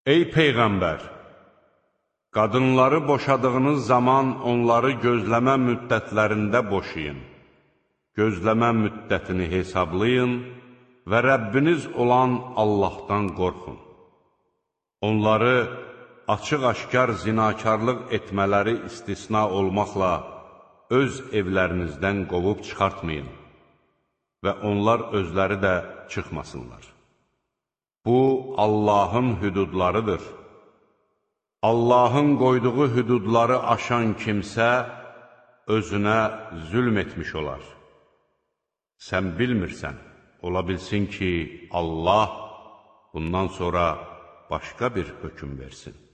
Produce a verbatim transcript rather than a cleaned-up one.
Ey Peyğəmbər! Qadınları boşadığınız zaman onları gözləmə müddətlərində boşayın. Gözləmə müddətini hesablayın və Rəbbiniz olan Allahdan qorxun. Onları açıq-aşkar zinakarlıq etmələri istisna olmaqla öz evlərinizdən qovub çıxartmayın və onlar özləri də çıxmasınlar. Bu, Allahın hüdudlarıdır. Allahın qoyduğu hüdudları aşan kimsə özünə zülm etmiş olar. Sən bilmirsən, ola bilsin ki, Allah bundan sonra başqa bir hökm versin.